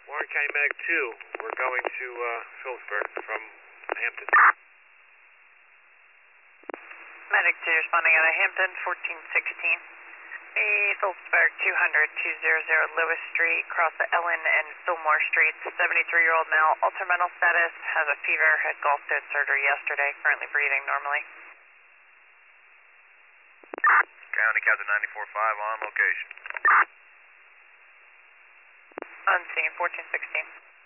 Warren County Medic 2, we're going to Phillipsburg from Hampton. Medic 2 responding out of Hampton, 1416. Phillipsburg 200-200 Lewis Street, cross the Ellen and Fillmore Streets. 73-year-old male, altered mental status, has a fever, had gallstone surgery yesterday, currently breathing normally. County Captain 94.5 on location. On scene, 1416.